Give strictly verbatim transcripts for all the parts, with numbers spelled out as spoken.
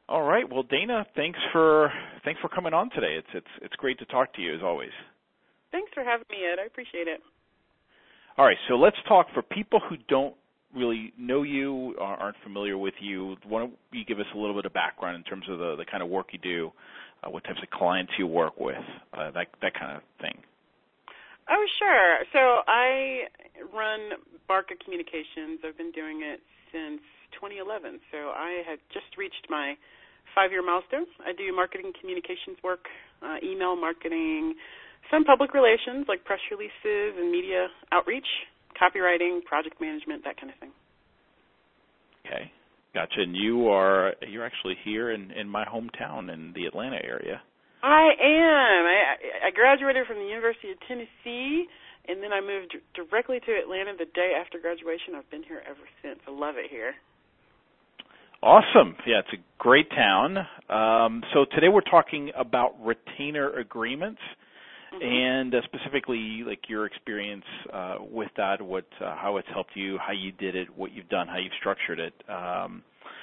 All right. Well, Dana, thanks for thanks for coming on today. It's it's it's great to talk to you as always. Thanks for having me, Ed. I appreciate it. All right. So let's talk for people who don't really know you or aren't familiar with you. Why don't you give us a little bit of background in terms of the, the kind of work you do, uh, what types of clients you work with, uh, that that kind of thing. Oh, sure. So I run Barca Communications. I've been doing it since twenty eleven. So I had just reached my five-year milestone. I do marketing communications work, uh, email marketing, some public relations like press releases and media outreach, copywriting, project management, that kind of thing. Okay, gotcha. And you are you're actually here in, in my hometown in the Atlanta area. I am. I, I graduated from the University of Tennessee, and then I moved directly to Atlanta the day after graduation. I've been here ever since. I love it here. Awesome. Yeah, it's a great town. Um, so today we're talking about retainer agreements, mm-hmm. and uh, specifically like your experience uh, with that, what, uh, how it's helped you, how you did it, what you've done, how you've structured it. Um,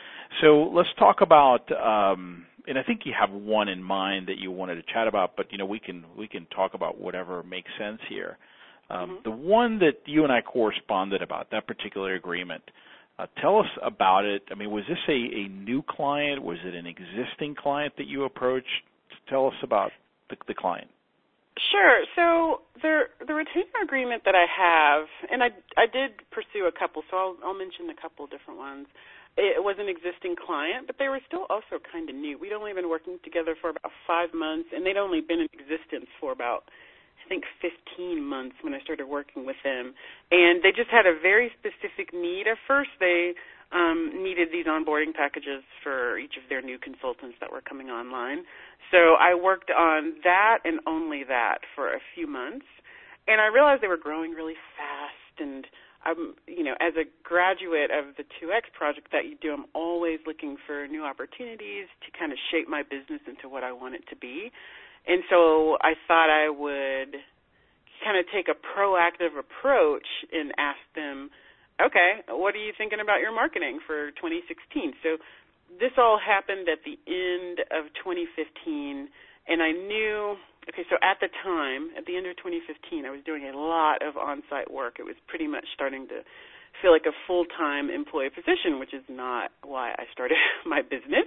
so let's talk about, um, and I think you have one in mind that you wanted to chat about, but you know we can we can talk about whatever makes sense here. Um, mm-hmm. The one that you and I corresponded about, that particular agreement. Uh, tell us about it. I mean, was this a, a new client? Was it an existing client that you approached? Tell us about the, the client. Sure. So the the retainer agreement that I have, and I I did pursue a couple, so I'll I'll mention a couple different ones. It was an existing client, but they were still also kind of new. We'd only been working together for about five months, and they'd only been in existence for about, I think, fifteen months when I started working with them. And they just had a very specific need. At first, they um, needed these onboarding packages for each of their new consultants that were coming online. So I worked on that and only that for a few months. And I realized they were growing really fast. And, I'm, you know, as a graduate of the two X project that you do, I'm always looking for new opportunities to kind of shape my business into what I want it to be. And so I thought I would kind of take a proactive approach and ask them, okay, what are you thinking about your marketing for twenty sixteen? So this all happened at the end of twenty fifteen, and I knew, okay, so at the time, at the end of twenty fifteen, I was doing a lot of on-site work. It was pretty much starting to feel like a full-time employee position, which is not why I started my business.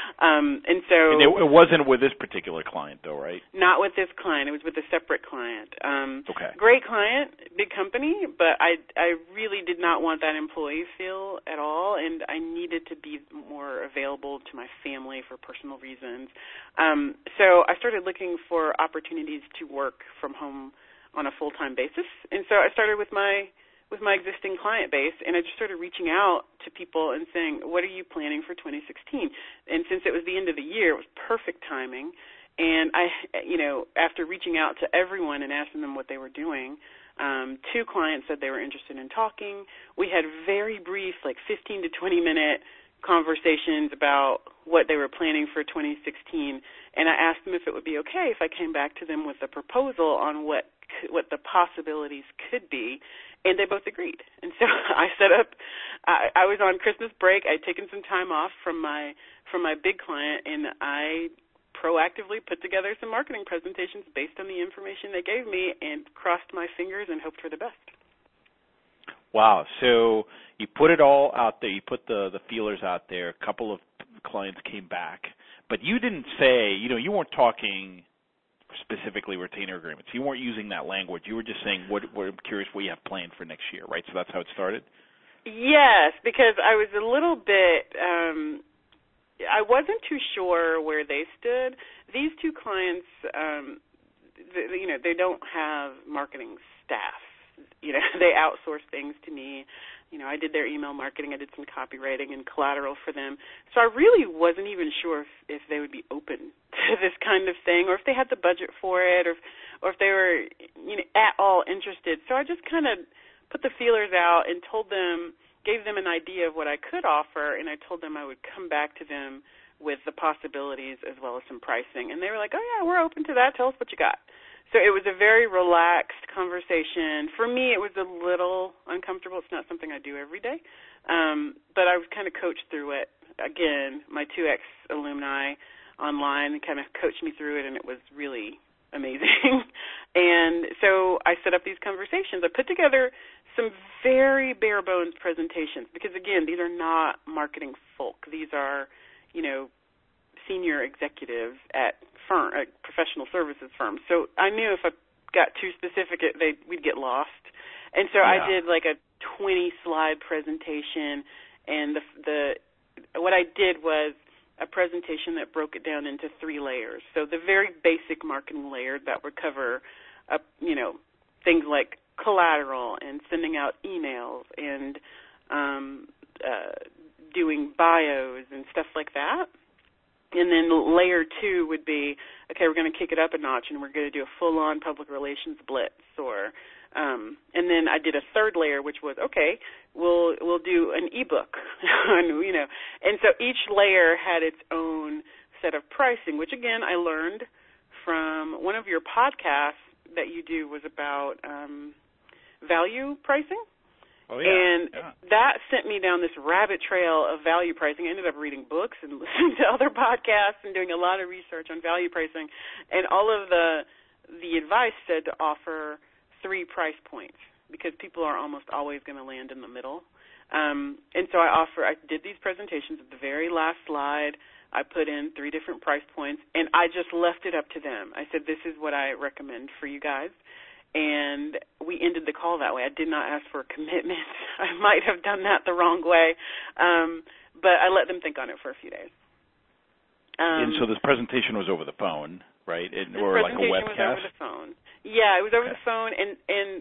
Um, and so, and it, it wasn't with this particular client, though, right? Not with this client. It was with a separate client. Um, okay. Great client, big company, but I I really did not want that employee feel at all, and I needed to be more available to my family for personal reasons. Um, so I started looking for opportunities to work from home on a full-time basis, and so I started with my with my existing client base, and I just started reaching out to people and saying, what are you planning for twenty sixteen? And since it was the end of the year, it was perfect timing. And I, you know, after reaching out to everyone and asking them what they were doing, um, two clients said they were interested in talking. We had very brief, like fifteen to twenty minute conversations about what they were planning for twenty sixteen, and I asked them if it would be okay if I came back to them with a proposal on what what the possibilities could be, and they both agreed. And so I set up, I, I was on Christmas break. I'd taken some time off from my from my big client, and I proactively put together some marketing presentations based on the information they gave me and crossed my fingers and hoped for the best. Wow. So you put it all out there. You put the, the feelers out there. A couple of clients came back. But you didn't say, you know, you weren't talking specifically retainer agreements. You weren't using that language. You were just saying, what, what I'm curious what you have planned for next year, right? So that's how it started? Yes, because I was a little bit, um, I wasn't too sure where they stood. These two clients, um, th- you know, they don't have marketing staff. You know, they outsource things to me. You know, I did their email marketing. I did some copywriting and collateral for them. So I really wasn't even sure if, if they would be open to this kind of thing, or if they had the budget for it, or if, or if they were, you know, at all interested. So I just kind of put the feelers out and told them, gave them an idea of what I could offer, and I told them I would come back to them with the possibilities as well as some pricing. And they were like, oh, yeah, we're open to that. Tell us what you got. So it was a very relaxed conversation. For me, it was a little uncomfortable. It's not something I do every day. Um, but I was kind of coached through it. Again, my two ex-alumni online kind of coached me through it, and it was really amazing. And so I set up these conversations. I put together some very bare-bones presentations because, again, these are not marketing folk. These are, you know, senior executives at firm, at professional services firms. So I knew if I got too specific, it, they, we'd get lost. And so yeah. I did like a twenty-slide presentation, and the, the what I did was a presentation that broke it down into three layers. So the very basic marketing layer that would cover, uh, you know, things like collateral and sending out emails and um, uh, doing bios and stuff like that. And then layer two would be, okay, we're going to kick it up a notch and we're going to do a full-on public relations blitz. Or, um, and then I did a third layer, which was, okay, we'll we'll do an ebook, you know. And so each layer had its own set of pricing, which again I learned from one of your podcasts that you do was about um, value pricing. Oh, yeah. And yeah. that sent me down this rabbit trail of value pricing. I ended up reading books and listening to other podcasts and doing a lot of research on value pricing. And all of the the advice said to offer three price points because people are almost always going to land in the middle. Um, and so I offer, I did these presentations at the very last slide. I put in three different price points, and I just left it up to them. I said, this is what I recommend for you guys. And we ended the call that way. I did not ask for a commitment. I might have done that the wrong way, um, but I let them think on it for a few days. Um, and so this presentation was over the phone, right? It, or like a webcast? This presentation was over the phone. Yeah, it was over okay. the phone, and, and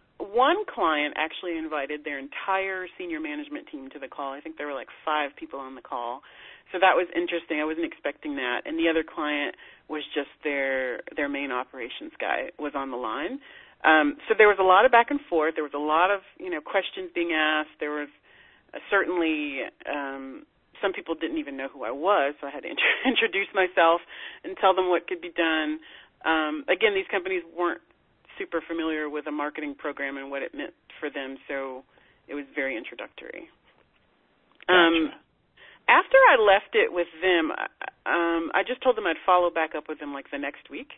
one client actually invited their entire senior management team to the call. I think there were like five people on the call. So that was interesting. I wasn't expecting that. And the other client was just their their main operations guy was on the line. Um, so there was a lot of back and forth. There was a lot of, you know, questions being asked. There was uh, certainly um, some people didn't even know who I was, so I had to int- introduce myself and tell them what could be done. Um, again, these companies weren't super familiar with a marketing program and what it meant for them, so it was very introductory. Gotcha. Um, after I left it with them, um, I just told them I'd follow back up with them like the next week.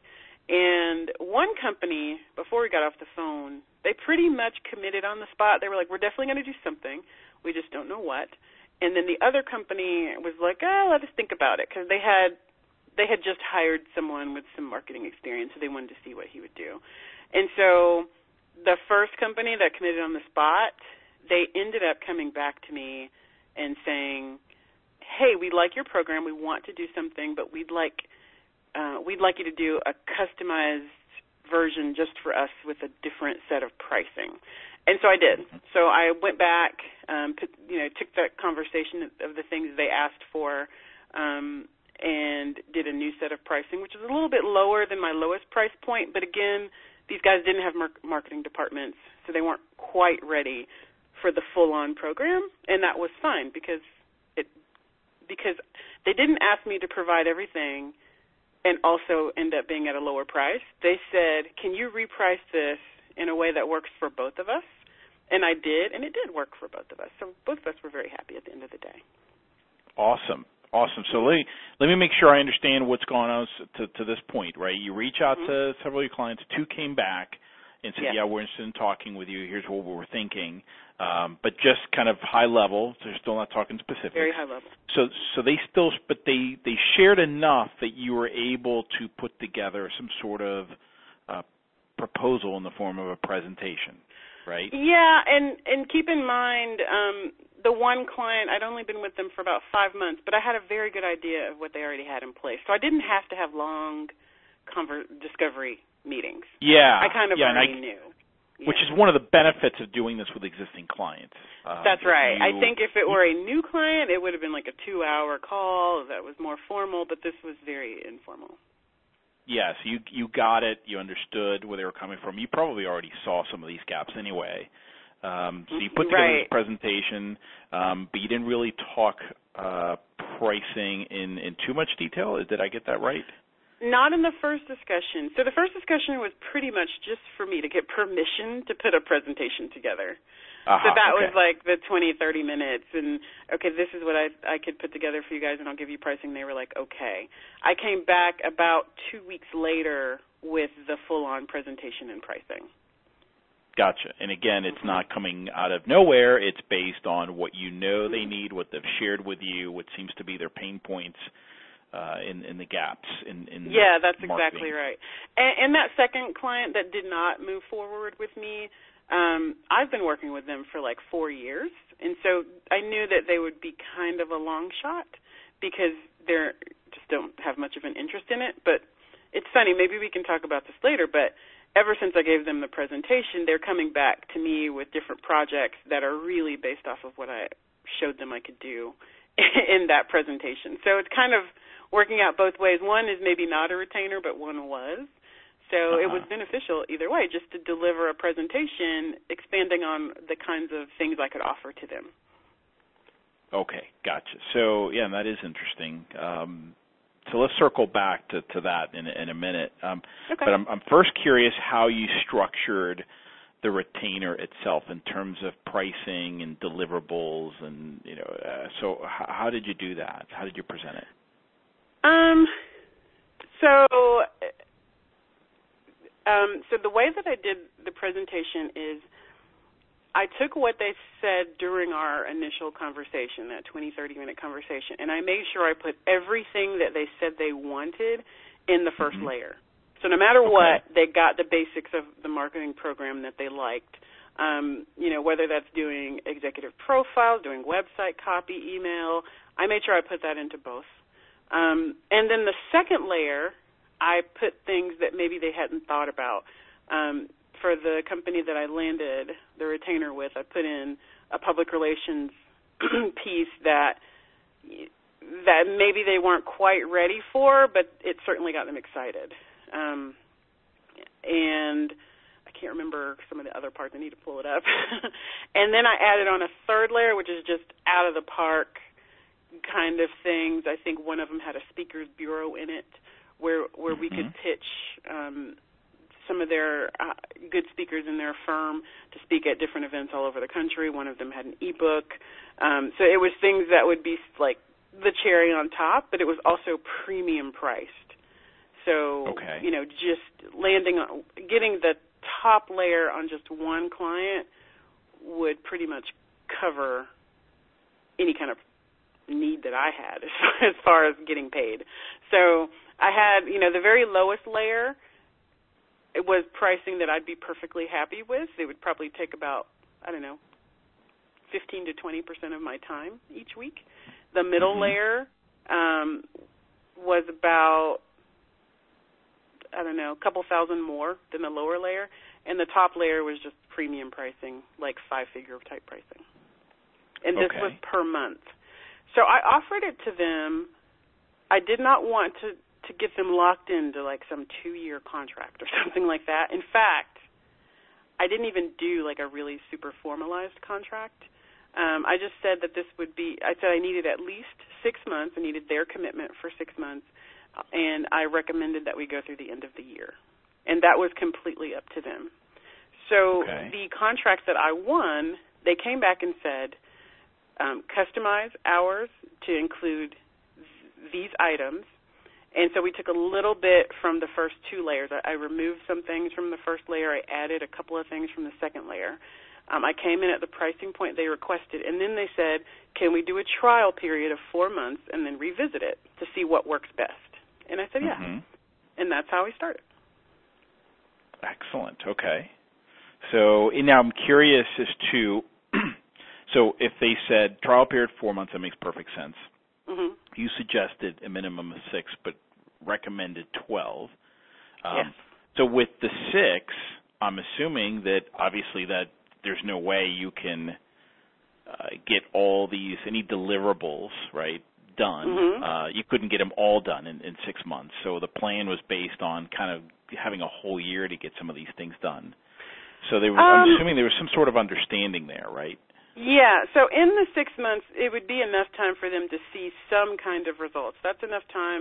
And one company, before we got off the phone, they pretty much committed on the spot. They were like, we're definitely going to do something. We just don't know what. And then the other company was like, oh, let us think about it, because they had they had just hired someone with some marketing experience, so they wanted to see what he would do. And so the first company that committed on the spot, they ended up coming back to me and saying, hey, we like your program. We want to do something, but we'd like uh, we'd like you to do a customized version just for us with a different set of pricing. And so I did. So I went back, um, put, you know, took that conversation of the things they asked for, um, and did a new set of pricing, which is a little bit lower than my lowest price point. But again, these guys didn't have mar- marketing departments, so they weren't quite ready for the full-on program, and that was fine because it because they didn't ask me to provide everything and also end up being at a lower price. They said, can you reprice this in a way that works for both of us? And I did, and it did work for both of us. So both of us were very happy at the end of the day. Awesome. Awesome. So let me, let me make sure I understand what's going on to, to this point, right? You reach out mm-hmm. to several of your clients. Two came back and said, yeah. yeah, we're interested in talking with you. Here's what we're thinking. Um, but just kind of high level. They're still not talking specifics. Very high level. So, so they still, but they, they shared enough that you were able to put together some sort of uh, proposal in the form of a presentation, right? Yeah, and, and keep in mind, um, the one client, I'd only been with them for about five months, but I had a very good idea of what they already had in place. So I didn't have to have long conver- discovery meetings. Yeah. I kind of yeah, already I, knew. Yeah. Which is one of the benefits of doing this with existing clients. Um, That's right. You, I think if it were a new client, it would have been like a two-hour call that was more formal, but this was very informal. Yes, you you got it. You understood where they were coming from. You probably already saw some of these gaps anyway. Um, so you put together right. this presentation, um, but you didn't really talk uh, pricing in, in too much detail. Did I get that right? Not in the first discussion. So the first discussion was pretty much just for me to get permission to put a presentation together. Uh-huh, so that okay. was like the twenty, thirty minutes, and, okay, this is what I I could put together for you guys, and I'll give you pricing. They were like, okay. I came back about two weeks later with the full-on presentation and pricing. Gotcha. And again, it's mm-hmm. not coming out of nowhere. It's based on what you know they need, what they've shared with you, what seems to be their pain points uh, in, in the gaps. In, in yeah, that's marketing. exactly right. And, and that second client that did not move forward with me, Um, I've been working with them for like four years, and so I knew that they would be kind of a long shot because they just don't have much of an interest in it. But it's funny, maybe we can talk about this later, but ever since I gave them the presentation, they're coming back to me with different projects that are really based off of what I showed them I could do in that presentation. So it's kind of working out both ways. One is maybe not a retainer, but one was. So uh-huh. it was beneficial either way, just to deliver a presentation expanding on the kinds of things I could offer to them. Okay, gotcha. So, yeah, that is interesting. Um, so let's circle back to, to that in, in a minute. Um, okay. But I'm, I'm first curious how you structured the retainer itself in terms of pricing and deliverables, and you know. Uh, so how, how did you do that? How did you present it? Um. So. Um, so the way that I did the presentation is I took what they said during our initial conversation, that twenty, thirty-minute conversation, and I made sure I put everything that they said they wanted in the first mm-hmm. layer. So no matter okay. what, they got the basics of the marketing program that they liked, um, you know, whether that's doing executive profiles, doing website copy, email. I made sure I put that into both. Um, and then the second layer, I put things that maybe they hadn't thought about. Um, for the company that I landed the retainer with, I put in a public relations piece that that maybe they weren't quite ready for, but it certainly got them excited. Um, and I can't remember some of the other parts. I need to pull it up. And then I added on a third layer, which is just out of the park kind of things. I think one of them had a speakers bureau in it, where where we mm-hmm. could pitch um, some of their uh, good speakers in their firm to speak at different events all over the country. One of them had an e-book. Um, so it was things that would be like the cherry on top, but it was also premium priced. So, okay. you know, just landing on, getting the top layer on just one client would pretty much cover any kind of need that I had as far as getting paid. So I had, you know, the very lowest layer, it was pricing that I'd be perfectly happy with. It would probably take about, I don't know, fifteen to twenty percent of my time each week. The middle mm-hmm. layer um, was about, I don't know, a couple thousand more than the lower layer. And the top layer was just premium pricing, like five-figure type pricing. And this okay. was per month. So I offered it to them. I did not want to, to get them locked into like some two-year contract or something like that. In fact, I didn't even do like a really super formalized contract. Um, I just said that this would be, I said I needed at least six months. I needed their commitment for six months, and I recommended that we go through the end of the year. And that was completely up to them. So okay. the contracts that I won, they came back and said, um, customize hours to include th- these items. And so we took a little bit from the first two layers. I, I removed some things from the first layer. I added a couple of things from the second layer. Um, I came in at the pricing point they requested, and then they said, can we do a trial period of four months and then revisit it to see what works best? And I said, yeah. Mm-hmm. And that's how we started. Excellent. Okay. So now I'm curious as to, so if they said trial period four months, that makes perfect sense. Mm-hmm. You suggested a minimum of six, but recommended twelve. Um, yes. So with the six, I'm assuming that obviously that there's no way you can uh, get all these, any deliverables, right, done. Mm-hmm. Uh, you couldn't get them all done in, in six months. So the plan was based on kind of having a whole year to get some of these things done. So they were, um, I'm assuming there was some sort of understanding there, right? Yeah, so in the six months, it would be enough time for them to see some kind of results. That's enough time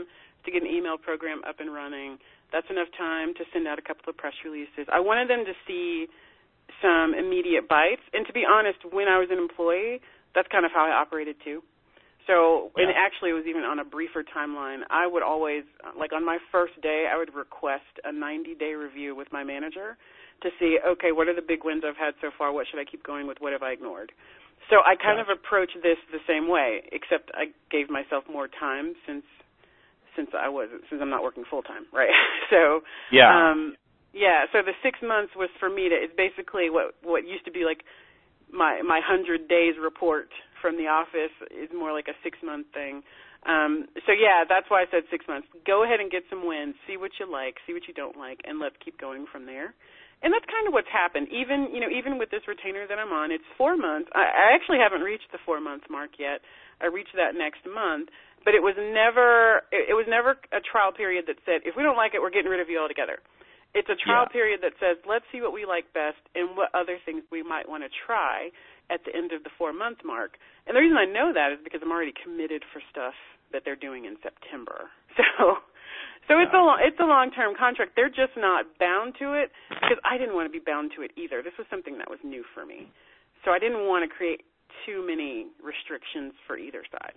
to get an email program up and running. That's enough time to send out a couple of press releases. I wanted them to see some immediate bites. And to be honest, when I was an employee, that's kind of how I operated too. So, yeah. And actually it was even on a briefer timeline. I would always, like on my first day, I would request a ninety-day review with my manager to see, okay, what are the big wins I've had so far? What should I keep going with? What have I ignored? So I kind yeah. of approach this the same way, except I gave myself more time since since I was since I'm not working full time, right? so yeah, um, yeah. So the six months was for me to. It's basically what what used to be like my my hundred days report from the office is more like a six month thing. Um, so yeah, that's why I said six months. Go ahead and get some wins, see what you like, see what you don't like, and let's keep going from there. And that's kind of what's happened. Even you know, even with this retainer that I'm on, it's four months. I, I actually haven't reached the four month mark yet. I reach that next month, but it was never it, it was never a trial period that said if we don't like it, we're getting rid of you altogether. It's a trial yeah. period that says let's see what we like best and what other things we might want to try at the end of the four month mark. And the reason I know that is because I'm already committed for stuff that they're doing in September. So. So it's a long, it's a long-term contract. They're just not bound to it because I didn't want to be bound to it either. This was something that was new for me. So I didn't want to create too many restrictions for either side.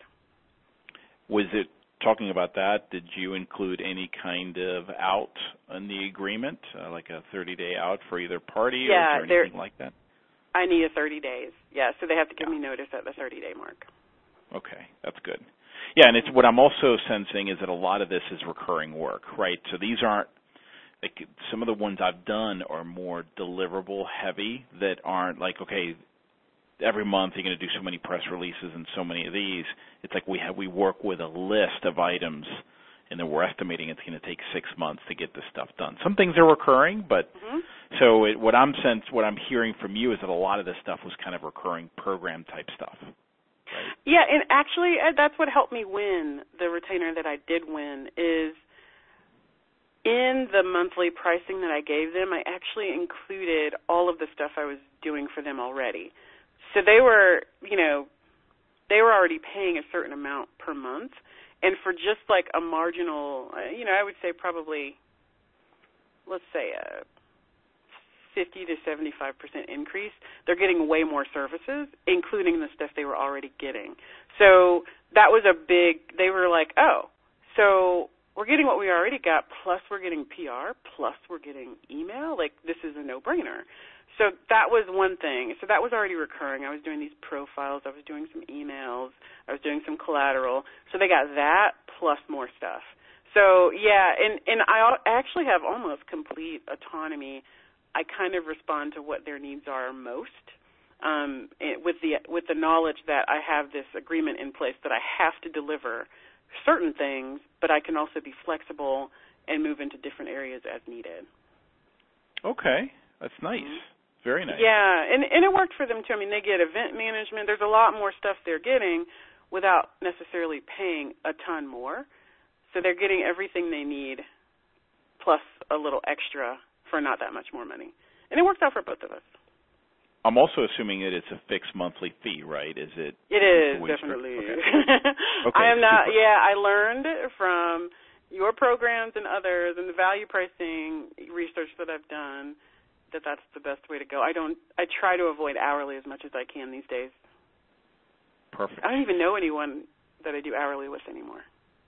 Was it, talking about that, did you include any kind of out in the agreement, uh, like a thirty-day out for either party yeah, or is there anything like that? I need a thirty days. Yeah, so they have to give yeah. me notice at the thirty-day mark. Okay, that's good. Yeah, and it's what I'm also sensing is that a lot of this is recurring work, right? So these aren't, like, some of the ones I've done are more deliverable heavy that aren't like, okay, every month you're going to do so many press releases and so many of these. It's like we have we work with a list of items, and then we're estimating it's going to take six months to get this stuff done. Some things are recurring, but mm-hmm. so it, what I'm sense, what I'm hearing from you is that a lot of this stuff was kind of recurring program type stuff. Right. Yeah, and actually Ed, that's what helped me win the retainer that I did win is in the monthly pricing that I gave them, I actually included all of the stuff I was doing for them already. So they were, you know, they were already paying a certain amount per month, and for just like a marginal, you know, I would say probably, let's say a fifty to seventy-five percent increase, they're getting way more services, including the stuff they were already getting. So that was a big, they were like, oh, so we're getting what we already got, plus we're getting P R, plus we're getting email. Like, this is a no-brainer. So that was one thing. So that was already recurring. I was doing these profiles. I was doing some emails. I was doing some collateral. So they got that plus more stuff. So, yeah, and, and I actually have almost complete autonomy. I kind of respond to what their needs are most, um, with the with the knowledge that I have this agreement in place that I have to deliver certain things, but I can also be flexible and move into different areas as needed. Okay, that's nice. Mm-hmm. Very nice. Yeah, and, and it worked for them too. I mean, they get event management. There's a lot more stuff they're getting without necessarily paying a ton more. So they're getting everything they need plus a little extra for not that much more money. And it works out for both of us. I'm also assuming that it's a fixed monthly fee, right? Is it? It is, definitely. Okay. Okay, I am not, super. yeah, I learned from your programs and others and the value pricing research that I've done that that's the best way to go. I don't, I try to avoid hourly as much as I can these days. Perfect. I don't even know anyone that I do hourly with anymore.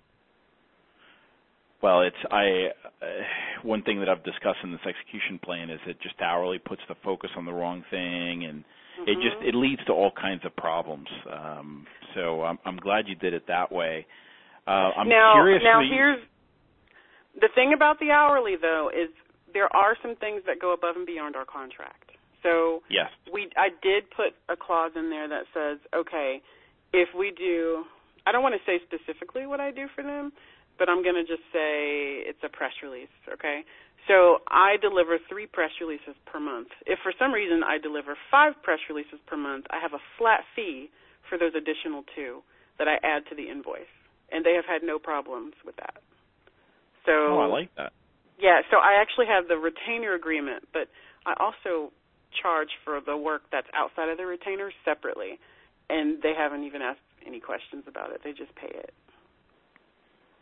Well, it's I. Uh, one thing that I've discussed in this execution plan is that just hourly puts the focus on the wrong thing, and mm-hmm. it just it leads to all kinds of problems. Um, so I'm, I'm glad you did it that way. Uh, I'm now, curious. Now, here's the thing about the hourly, though, is there are some things that go above and beyond our contract. So yes, we I did put a clause in there that says, okay, if we do, I don't want to say specifically what I do for them, but I'm going to just say it's a press release, okay? So I deliver three press releases per month. If for some reason I deliver five press releases per month, I have a flat fee for those additional two that I add to the invoice, and they have had no problems with that. So, oh, I like that. Yeah, so I actually have the retainer agreement, but I also charge for the work that's outside of the retainer separately, and they haven't even asked any questions about it. They just pay it.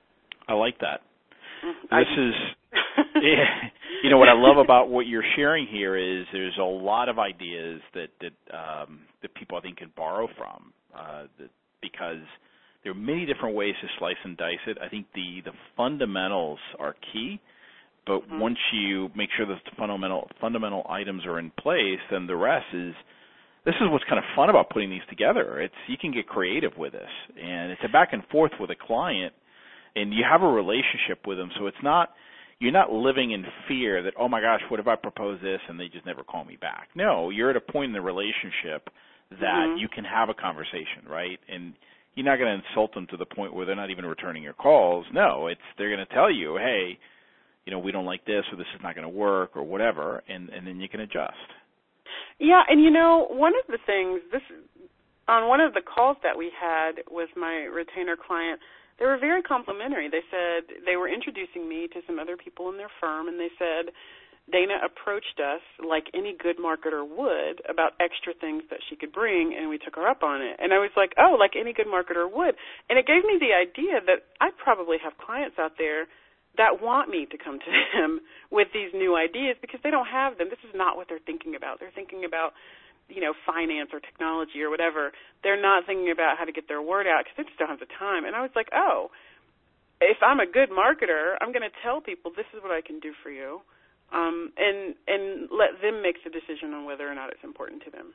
I like that. I this is, yeah, you know, what I love about what you're sharing here is there's a lot of ideas that that um, that people I think can borrow from, uh, that, because there are many different ways to slice and dice it. I think the the fundamentals are key, but mm-hmm. once you make sure that the fundamental fundamental items are in place, then the rest is. This is what's kind of fun about putting these together. It's you can get creative with this, and it's a back and forth with a client. And you have a relationship with them, so it's not you're not living in fear that, oh my gosh, what if I propose this and they just never call me back? No, you're at a point in the relationship that mm-hmm. you can have a conversation, right? And you're not going to insult them to the point where they're not even returning your calls. No, it's they're going to tell you, hey, you know, we don't like this, or this is not going to work, or whatever, and and then you can adjust. Yeah, and you know, one of the things this on one of the calls that we had with my retainer client. They were very complimentary. They said they were introducing me to some other people in their firm, and they said Dana approached us like any good marketer would about extra things that she could bring, and we took her up on it. And I was like, oh, like any good marketer would. And it gave me the idea that I probably have clients out there that want me to come to them with these new ideas because they don't have them. This is not what they're thinking about. They're thinking about you know, finance or technology or whatever. They're not thinking about how to get their word out because they just don't have the time. And I was like, oh, if I'm a good marketer, I'm going to tell people this is what I can do for you, um, and and let them make the decision on whether or not it's important to them.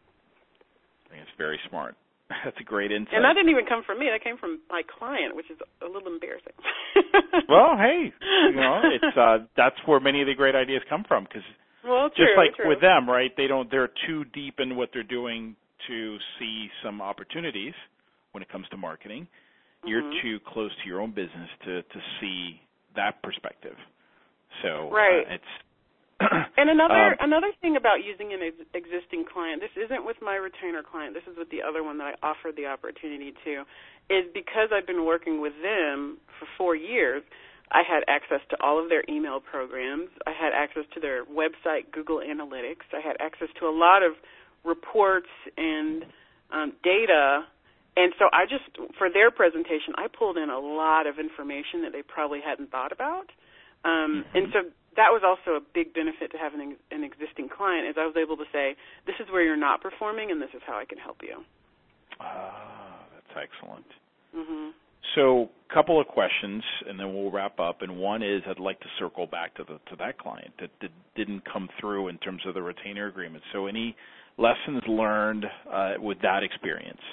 I think it's very smart. That's a great insight. And that didn't even come from me. That came from my client, which is a little embarrassing. Well, hey, you know, it's uh, that's where many of the great ideas come from because Well, true, just like true. with them, right? They don't. They're too deep in what they're doing to see some opportunities when it comes to marketing. Mm-hmm. You're too close to your own business to to see that perspective. So right. uh, it's. And another um, another thing about using an ex- existing client. This isn't with my retainer client. This is with the other one that I offered the opportunity to. Is because I've been working with them for four years. I had access to all of their email programs. I had access to their website, Google Analytics. I had access to a lot of reports and um, data. And so I just, for their presentation, I pulled in a lot of information that they probably hadn't thought about. Um, mm-hmm. And so that was also a big benefit to having an existing client is I was able to say, this is where you're not performing and this is how I can help you. Ah, that's excellent. Mm-hmm. So, a couple of questions, and then we'll wrap up. And one is, I'd like to circle back to the to that client that, that didn't come through in terms of the retainer agreement. So, any lessons learned uh, with that experience?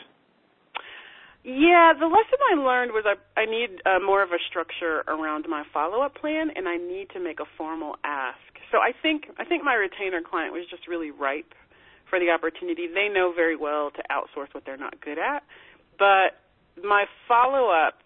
Yeah, the lesson I learned was I, I need uh, more of a structure around my follow-up plan, and I need to make a formal ask. So, I think I think my retainer client was just really ripe for the opportunity. They know very well to outsource what they're not good at, but my follow-up,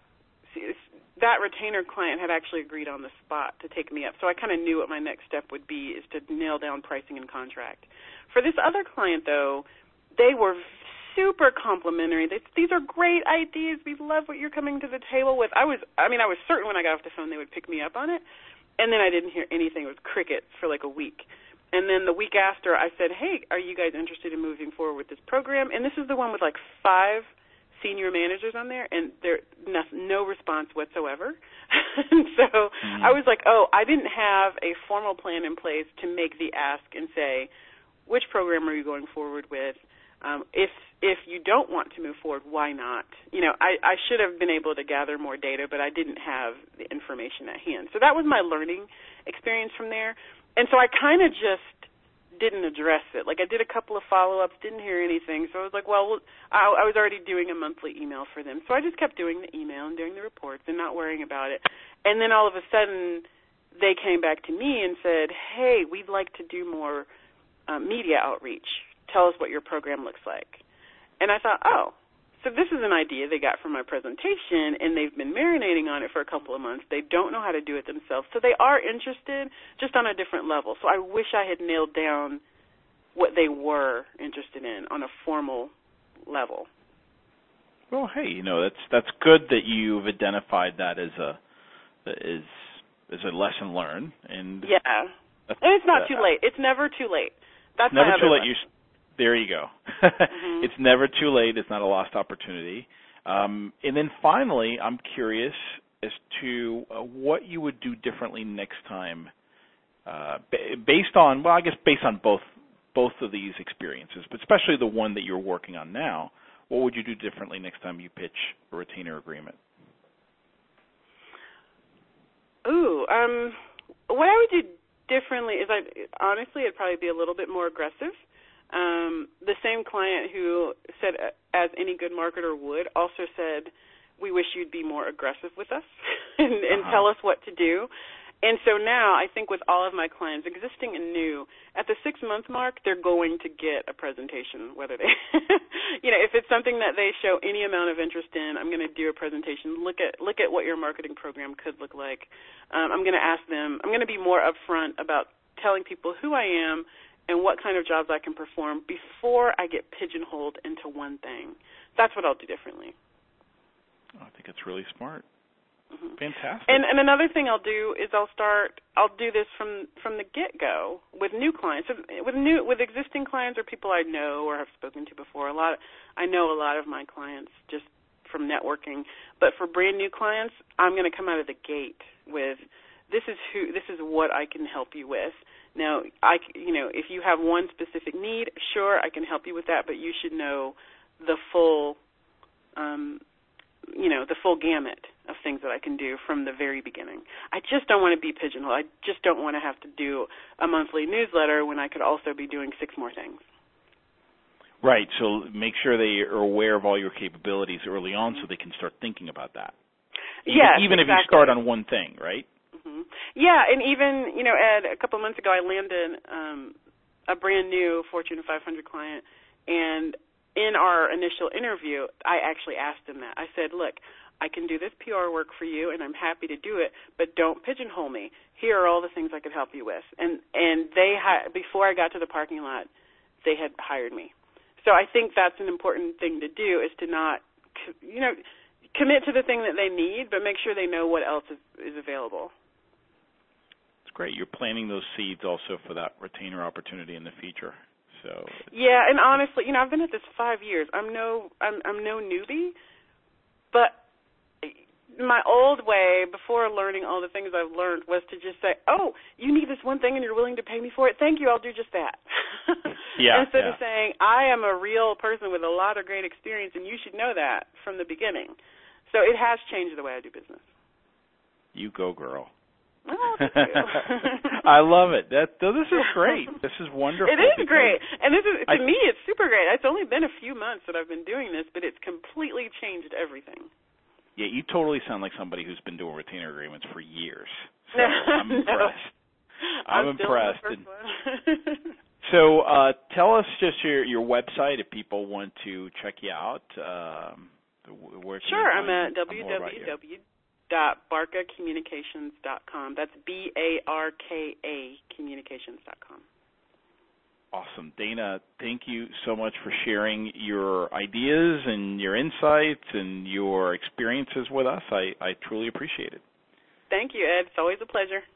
that retainer client had actually agreed on the spot to take me up, so I kind of knew what my next step would be is to nail down pricing and contract. For this other client, though, they were super complimentary. They, these are great ideas. We love what you're coming to the table with. I was, I mean, I was certain when I got off the phone they would pick me up on it, and then I didn't hear anything. It was crickets for like a week. And then the week after, I said, hey, are you guys interested in moving forward with this program? And this is the one with like five senior managers on there, and there no, no response whatsoever. And so mm-hmm. I was like, oh, I didn't have a formal plan in place to make the ask and say, which program are you going forward with? Um, if if you don't want to move forward, why not? You know, I, I should have been able to gather more data, but I didn't have the information at hand. So that was my learning experience from there. And so I kind of just didn't address it. Like I did a couple of follow-ups, didn't hear anything. So I was like, well, I, I was already doing a monthly email for them. So I just kept doing the email and doing the reports and not worrying about it. And then all of a sudden they came back to me and said, hey, we'd like to do more um, media outreach. Tell us what your program looks like. And I thought, oh, so this is an idea they got from my presentation, and they've been marinating on it for a couple of months. They don't know how to do it themselves. So they are interested, just on a different level. So I wish I had nailed down what they were interested in on a formal level. Well, hey, you know, that's that's good that you've identified that as a as as a lesson learned. And yeah, and it's not uh, too late. It's never too late. That's never my too other late. You, there you go. Mm-hmm. It's never too late. It's not a lost opportunity. Um, and then finally, I'm curious, as to uh, what you would do differently next time, uh, based on, well, I guess based on both both of these experiences, but especially the one that you're working on now. What would you do differently next time you pitch a retainer agreement? Ooh, um, what I would do differently is, I honestly, it'd probably be a little bit more aggressive. Um, the same client who said, as any good marketer would, also said, we wish you'd be more aggressive with us and, and uh-huh. tell us what to do. And so now I think with all of my clients, existing and new, at the six-month mark, they're going to get a presentation, whether they, you know, if it's something that they show any amount of interest in, I'm going to do a presentation. Look at look at what your marketing program could look like. Um, I'm going to ask them, I'm going to be more upfront about telling people who I am and what kind of jobs I can perform before I get pigeonholed into one thing. That's what I'll do differently. I think it's really smart. Mm-hmm. Fantastic. And, and another thing I'll do is I'll start. I'll do this from, from the get-go with new clients, with new with existing clients or people I know or have spoken to before. A lot. I know a lot of my clients just from networking, but for brand new clients, I'm going to come out of the gate with this is who this is what I can help you with. Now, I you know if you have one specific need, sure I can help you with that, but you should know the full. Um, you know, the full gamut of things that I can do from the very beginning. I just don't want to be pigeonholed. I just don't want to have to do a monthly newsletter when I could also be doing six more things. Right, so make sure they are aware of all your capabilities early on so they can start thinking about that. Even, yes, even exactly. if you start on one thing, right? Mm-hmm. Yeah, and even, you know, Ed, a couple of months ago I landed um, a brand new Fortune five hundred client, and in our initial interview, I actually asked him that. I said, look, I can do this P R work for you, and I'm happy to do it, but don't pigeonhole me. Here are all the things I could help you with. And and they hi- before I got to the parking lot, they had hired me. So I think that's an important thing to do is to not, you know, commit to the thing that they need, but make sure they know what else is, is available. It's great. You're planting those seeds also for that retainer opportunity in the future. So yeah, and honestly, you know, I've been at this five years. I'm no, I'm, I'm no newbie, but my old way before learning all the things I've learned was to just say, "Oh, you need this one thing, and you're willing to pay me for it. Thank you, I'll do just that." yeah. Instead yeah. of saying, "I am a real person with a lot of great experience, and you should know that from the beginning." So it has changed the way I do business. You go, girl. Oh, thank you. I love it. That this is great. This is wonderful. It is great, and this is to I, me, it's super great. It's only been a few months that I've been doing this, but it's completely changed everything. Yeah, you totally sound like somebody who's been doing retainer agreements for years. So I'm no. impressed. I'm, I'm impressed. Still in the first one. So uh, tell us just your your website if people want to check you out. Um, where can sure, you I'm at w w w dot barca communications dot com. That's B A R K A communications dot com. Awesome. Dana, thank you so much for sharing your ideas and your insights and your experiences with us. I, I truly appreciate it. Thank you, Ed. It's always a pleasure.